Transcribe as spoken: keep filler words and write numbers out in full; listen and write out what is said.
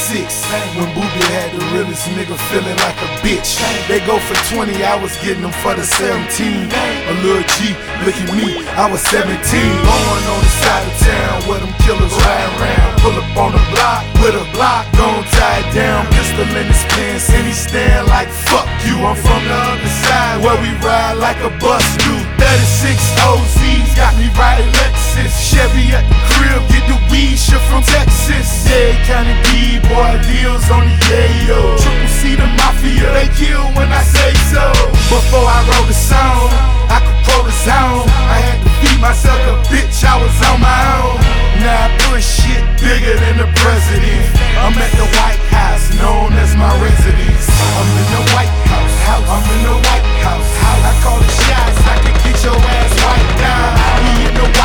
thirty-six, when Booby had the realest nigga feeling like a bitch. They go for twenty, I was getting them for the seventeen. A little G, look at me, I was seventeen. Going on the side of town where them killers ride around. Pull up on the block with a block, gon' tie it down. Pistol in his pants and he stand like fuck you. I'm from the other side where we ride like a bus do. thirty-six O Z's got me riding Lexus. Chevy at the crib, get the weed shit from Texas. Yeah, County D, boy, deals on the yayo. Triple C the mafia, they kill when I say so. Before I wrote the song, I could quote a zone. I had to feed myself a bitch, I was on my own. Now I push shit bigger than the president. I'm at the White House, known as my residence. I'm in the White House, house. I'm in the White